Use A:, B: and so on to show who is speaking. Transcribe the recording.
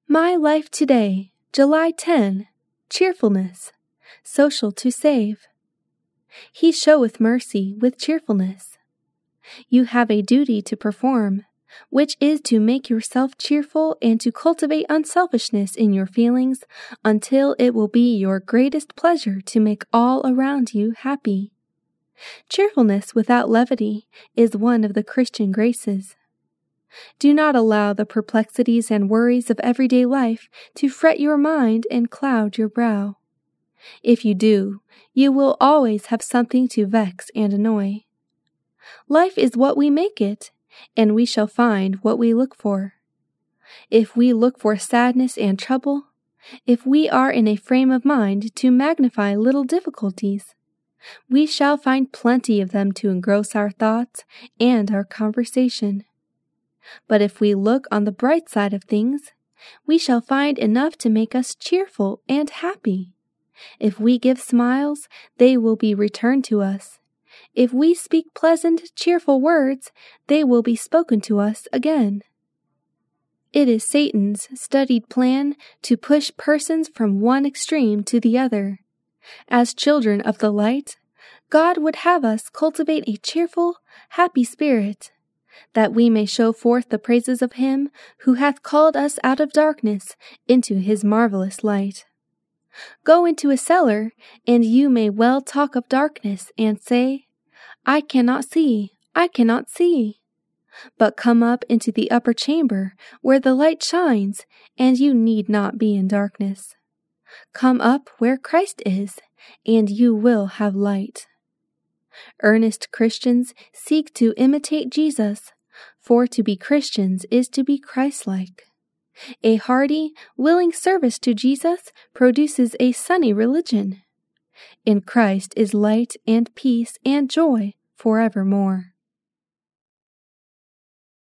A: My Life Today, July 10. Cheerfulness, social to save. He showeth mercy with cheerfulness. You have a duty to perform, which is to make yourself cheerful and to cultivate unselfishness in your feelings until it will be your greatest pleasure to make all around you happy. Cheerfulness without levity is one of the Christian graces. Do not allow the perplexities and worries of everyday life to fret your mind and cloud your brow. If you do, you will always have something to vex and annoy. Life is what we make it, and we shall find what we look for. If we look for sadness and trouble, if we are in a frame of mind to magnify little difficulties, we shall find plenty of them to engross our thoughts and our conversation. But if we look on the bright side of things, we shall find enough to make us cheerful and happy. If we give smiles, they will be returned to us. If we speak pleasant, cheerful words, they will be spoken to us again. It is Satan's studied plan to push persons from one extreme to the other. As children of the light, God would have us cultivate a cheerful, happy spirit, that we may show forth the praises of Him who hath called us out of darkness into His marvelous light. Go into a cellar, and you may well talk of darkness, and say, I cannot see, I cannot see. But come up into the upper chamber, where the light shines, and you need not be in darkness. Come up where Christ is, and you will have light. Earnest Christians seek to imitate Jesus, for to be Christians is to be Christ-like. A hearty, willing service to Jesus produces a sunny religion. In Christ is light and peace and joy forevermore.